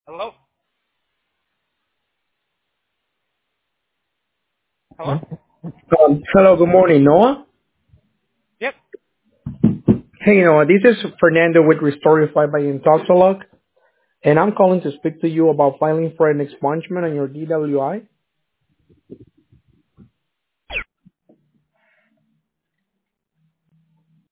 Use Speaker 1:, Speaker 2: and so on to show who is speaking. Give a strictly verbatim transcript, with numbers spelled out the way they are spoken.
Speaker 1: Hello? Hello?
Speaker 2: Um, hello, good morning, Noah.
Speaker 1: Yep.
Speaker 2: Hey, Noah, this is Fernando with Restorify by Intoxolog, and I'm calling to speak to you about filing for an expungement on your D W I.